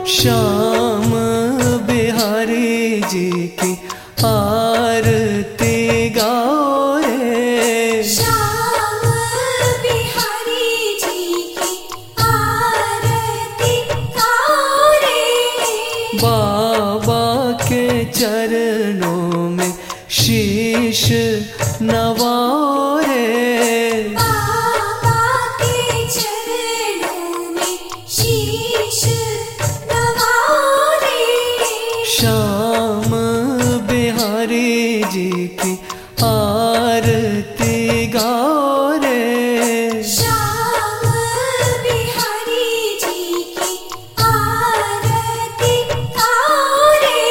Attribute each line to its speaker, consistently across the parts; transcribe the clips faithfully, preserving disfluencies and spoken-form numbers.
Speaker 1: श्याम बिहारी जी की आरती गाओ रे।
Speaker 2: श्याम बिहारी जी की आरती गाओ रे।
Speaker 1: बाबा के चरणों में शीश नवाओ रे।
Speaker 2: बाबा के चरणों में शीश नवाओ रे।
Speaker 1: श्याम बिहारी जी की आरती गाओ रे।
Speaker 2: श्याम बिहारी जी की आरती गाओ रे।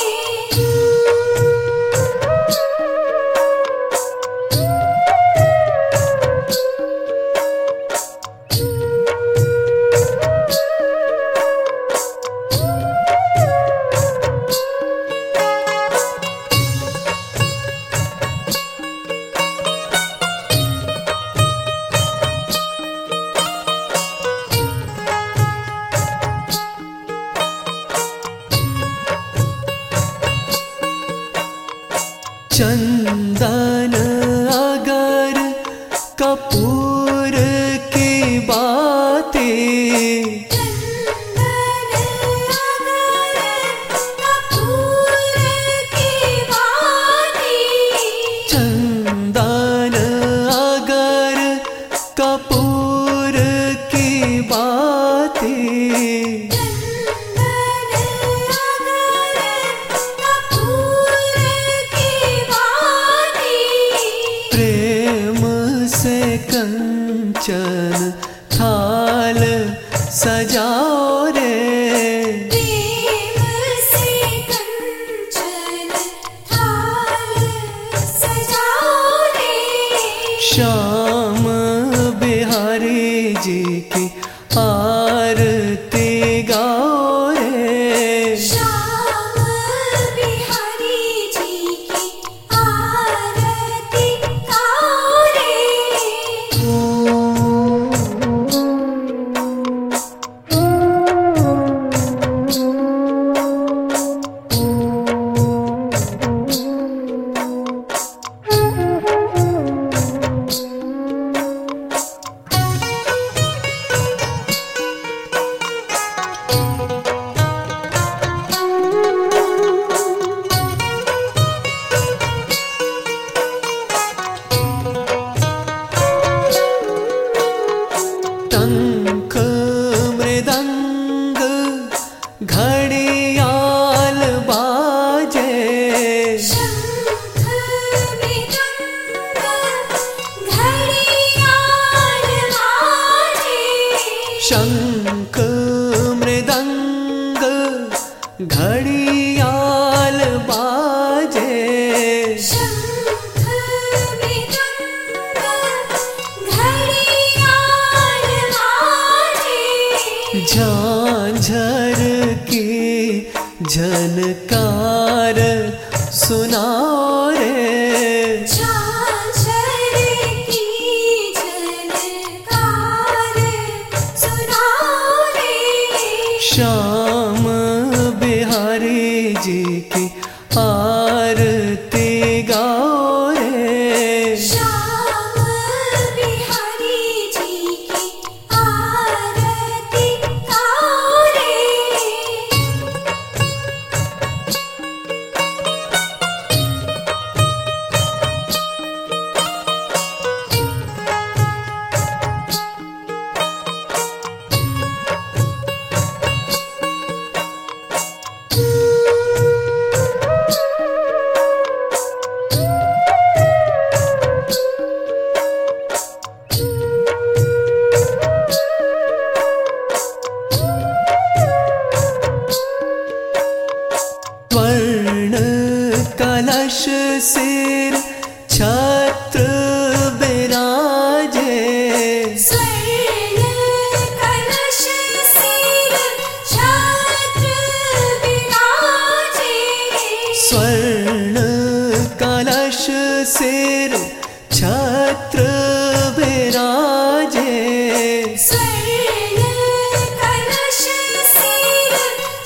Speaker 1: चंदन अगर कपूर की बातें,
Speaker 2: चंदन अगर कपूर की बातें।
Speaker 1: चंदन अगर कपूर की बातें,
Speaker 2: चंदन अगर कपूर की बातें।
Speaker 1: प्रेम से कंचन थाल सजाओ रे।
Speaker 2: प्रेम से कंचन थाल सजाओ रे।
Speaker 1: श्याम बिहारी जी की आरती गाओ रे।
Speaker 2: श्याम बिहारी जी की आरती गाओ रे।
Speaker 1: टंक मृदंग घड़ियाल बाजे,
Speaker 2: शंख मृदंग घड़ियाल बाजे।
Speaker 1: शंख मृदंग घड़ियाल बाजे।
Speaker 2: शंख मृदंग घड़ियाल बाजे।
Speaker 1: झांझर की झनकार सुनाओ रे।
Speaker 2: झांझर की झनकार सुनाओ रे।
Speaker 1: श्याम बिहारी जी की आरती गाओ रे।
Speaker 2: श्याम बिहारी जी की आरती गाओ रे।
Speaker 1: स्वर्ण कलश सिर छत्र बिराजे।
Speaker 2: स्वर्ण कलश सिर छत्र विराजे।
Speaker 1: स्वर्ण कलश सिर छत्र बिराजे।
Speaker 2: स्वर्ण कलश सिर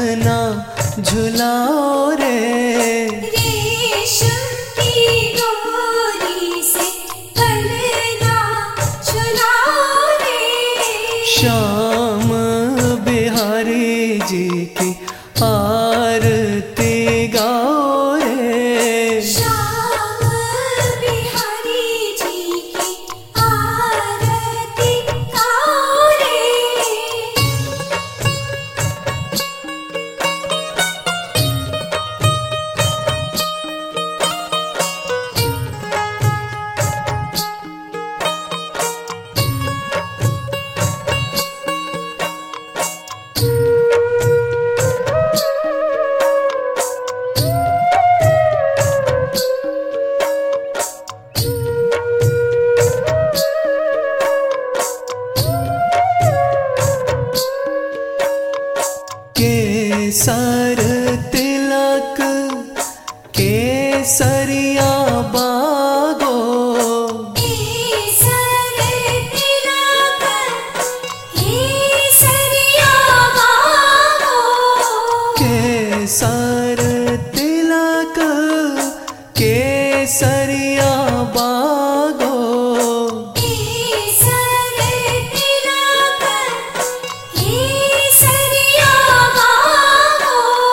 Speaker 1: झुलना झुलाओ रे।
Speaker 2: रेशम की डोरी से पलना झुलाओ रे।
Speaker 1: श्याम बिहारी जी की आरती गाओ रे।
Speaker 2: श्याम बिहारी जी की आरती गाओ रे।
Speaker 1: केसर तिलक केसरिया बागो।
Speaker 2: केसर तिलक केसरिया बागो।
Speaker 1: केसर तिलक केसरिया बागो।
Speaker 2: केसर तिलक केसरिया बागो।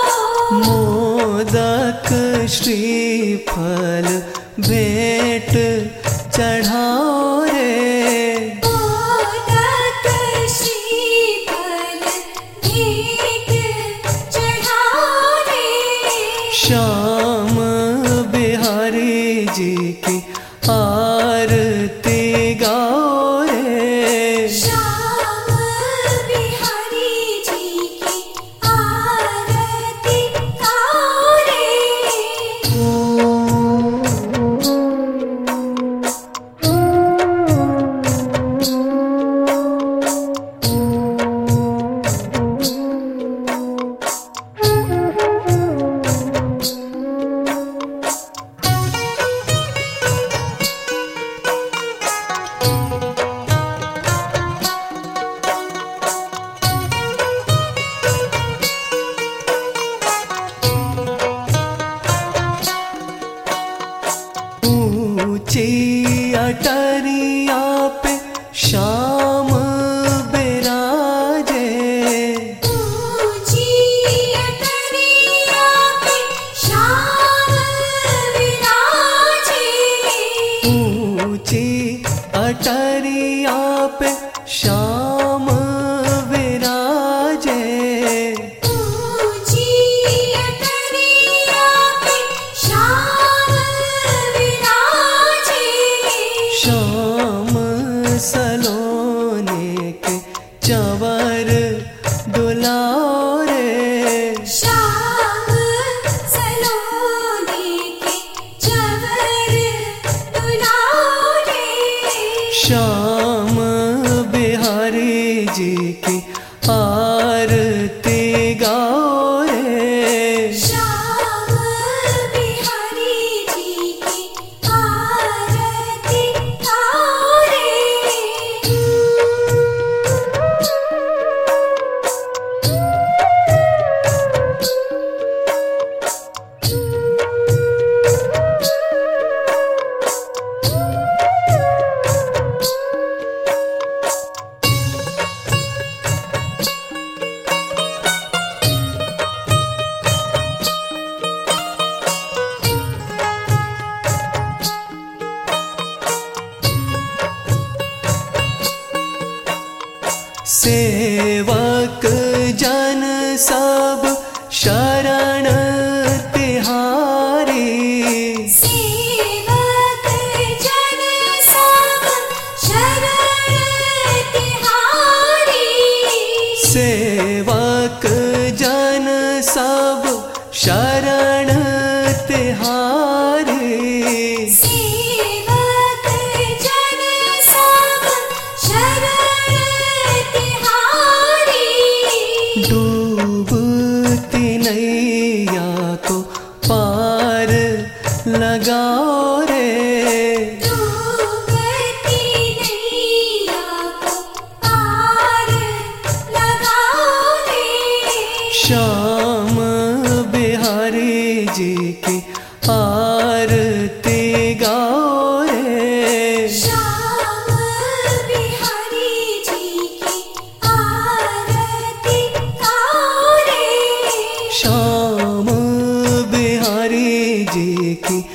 Speaker 1: मोदक श्रीफल भेंट चढ़ाओ रे।
Speaker 2: मोदक श्रीफल भेंट चढ़ाओ रे।
Speaker 1: श्याम बिहारी जी की आरती गाओ रे।
Speaker 2: श्याम बिहारी जी की आरती गाओ रे।
Speaker 1: ऊंची अटरिया पे श्याम बिराजे।
Speaker 2: ऊंची अटरिया पे श्याम विराजे।
Speaker 1: ऊंची अटरिया पे श्याम विराजे।
Speaker 2: ऊंची अटरिया पे श्याम विराजे।
Speaker 1: श्याम सलोने के चंवर दुलाओ रे।
Speaker 2: श्याम सलोने के चंवर दुलाओ रे।
Speaker 1: श्याम बिहारी जी की आरती गाओ रे।
Speaker 2: श्याम बिहारी जी की आरती गाओ रे।
Speaker 1: सेवक जन सब शरण तिहारी।
Speaker 2: सेवक जन सब शरण तिहारी।
Speaker 1: सेवक जन सब शरण तिहारी।
Speaker 2: सेवक जन सब शरण तिहारी।
Speaker 1: डूबती नैया को पार लगाओ रे।
Speaker 2: डूबती नैया को पार लगाओ रे।
Speaker 1: श्याम जी की आरती गाओ रे।
Speaker 2: श्याम बिहारी जी की आरती गाओ रे।
Speaker 1: श्याम बिहारी जी की